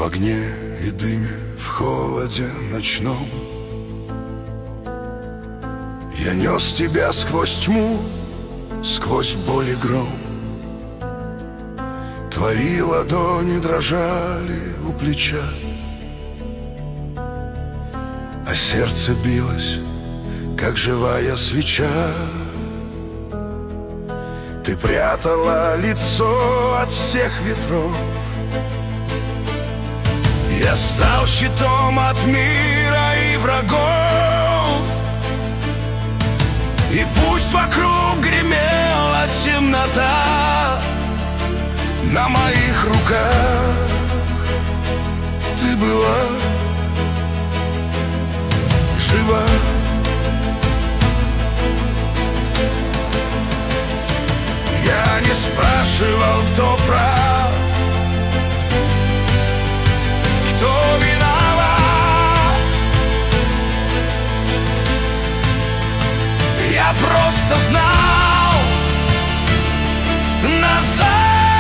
огне и дыме, в холоде ночном я нес тебя сквозь тьму, сквозь боль и гром. Твои ладони дрожали у плеча, а сердце билось, как живая свеча. Ты прятала лицо от всех ветров. Я стал щитом от мира и врагов. И пусть вокруг гремела темнота, на моих руках ты была жива. Я не спрашивал, кто прав, кто виноват. Я просто знал, назад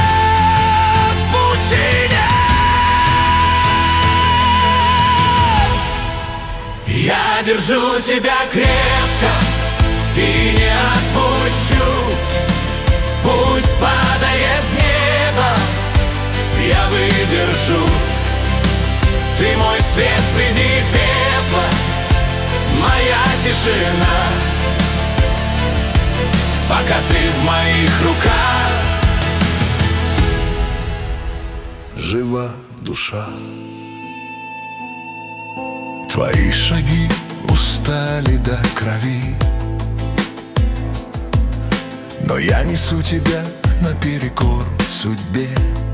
пути нет. Я держу тебя крепко и не отпущу. Пусть падает небо, я выдержу. Ты мой свет среди пепла, моя тишина. Пока ты в моих руках, жива душа. Твои шаги устали до крови, но я несу тебя наперекор судьбе.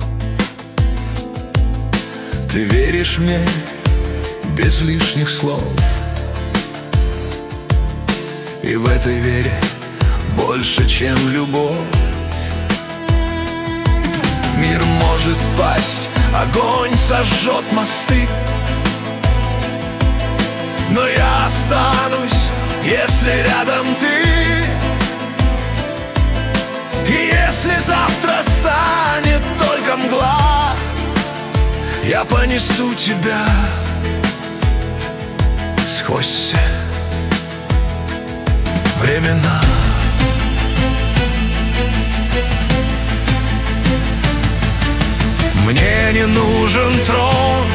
Ты веришь мне без лишних слов, и в этой вере больше, чем любовь. Мир может пасть, огонь сожжет мосты, но я останусь, если рядом ты. И если завтра станет только мгла, я понесу тебя сквозь все времена. Мне не нужен трон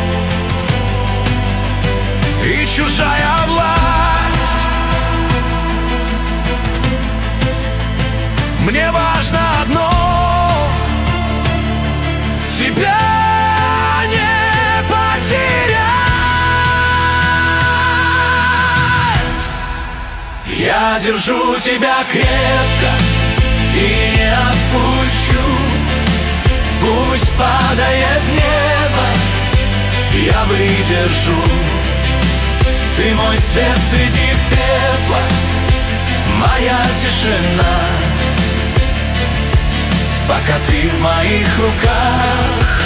и чужая власть. Мне важно одно — тебя не потерять. я держу тебя крепко и не отпущу. Пусть падает небо, я выдержу. Ты мой свет среди пепла, моя тишина. Пока ты в моих руках.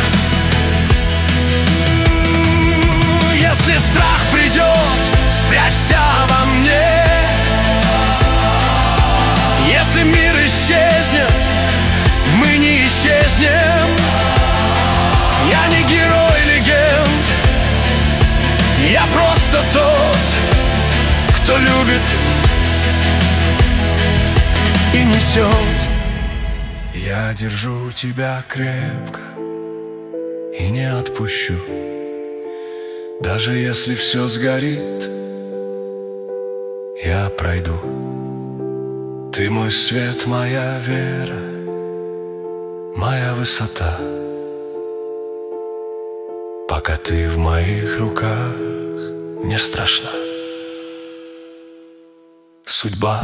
Если страх придет, спрячься во мне. Если мир исчезнет, мы не исчезнем. Я не герой легенд, я просто тот, кто любит и несет. Я держу тебя крепко и не отпущу. Даже если все сгорит, я пройду. Ты мой свет, моя вера, моя высота. Пока ты в моих руках, не страшна судьба.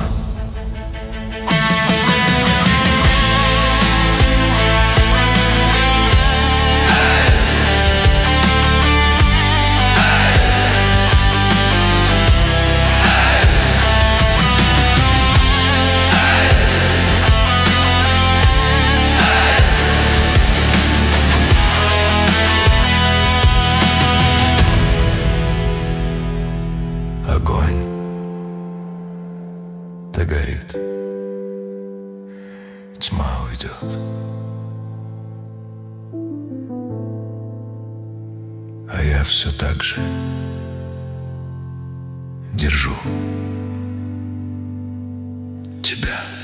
Огонь догорит, тьма уйдет. все так же держу тебя.